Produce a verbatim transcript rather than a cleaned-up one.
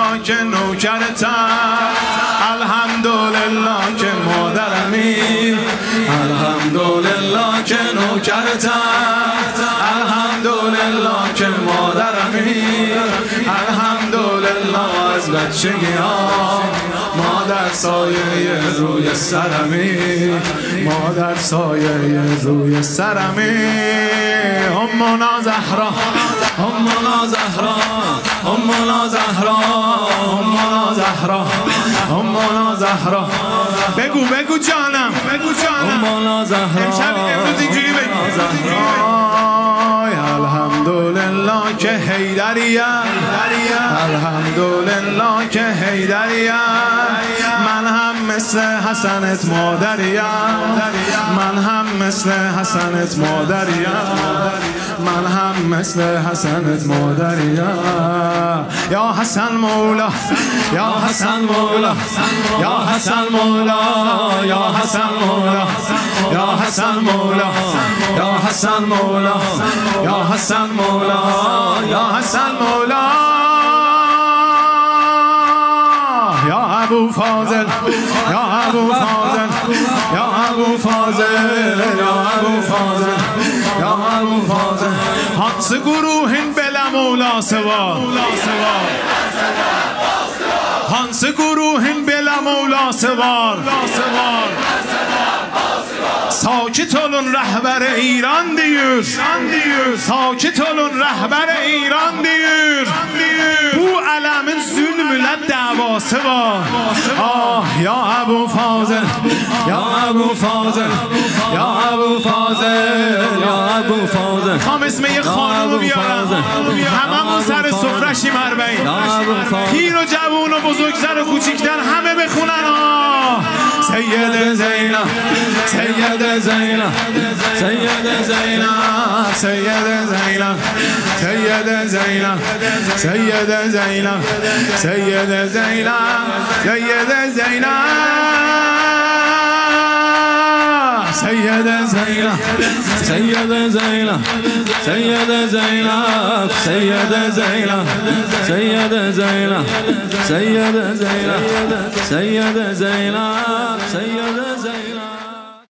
الحمدلله که نوکرتم، الحمدلله که مادرمی، الحمدلله که نوکرتم، الحمدلله که مادرمی، الحمدلله از بچگیام مادر سایه روی سرمی، مادر سایه روی سرمی. امنا زهرا، امنا زهرا، امنا زهرا، امنا زهرا، امنا زهرا. بگو بگو جانم، بگو جانم. امنا زهرا. امشب امروز اینجوری بگو. الحمدلله که حیدریه، الحمدلله که حیدریه. من هم مثل حسنت مادریم، من هم مثل حسنت مادریم، من هم مثل حسنت مادریم. یا حسن مولا، یا حسن مولا، یا حسن مولا، یا حسن مولا، یا حسن مولا، یا حسن مولا، یا حسن مولا، یا حسن مولا. یا ابو فاضل، یا ابو فاضل، یا ابو فاضل، یا ابو فاضل، یا ابو فاضل. حدس گروهین بلا مولا سوا، حدس گروهین بلا مولا سوار. ساکت olun rehber İran diyor, sakit olun rehber İran diyor. Bu alemin zulmüyle davası var. Ah ya Ebu Fazıl, ya Ebu Fazıl, ya Ebu Fazıl, ya Ebu Fazıl. Tam ismi یه خانومو بیارم، هممون سر سفره‌شیم اربعین. پیر و جوون و بزرگسر و کوچیکتر همه بخونن. آه سید زینب، سید زینب، سید زینب، سید زینب، سید زینب، سید زینب، سید زینب، سید زینب، سید زینب، سید زینب، سید زینب، سید زینب، سید زینب، سید زینب، سید زینب، سید زینب.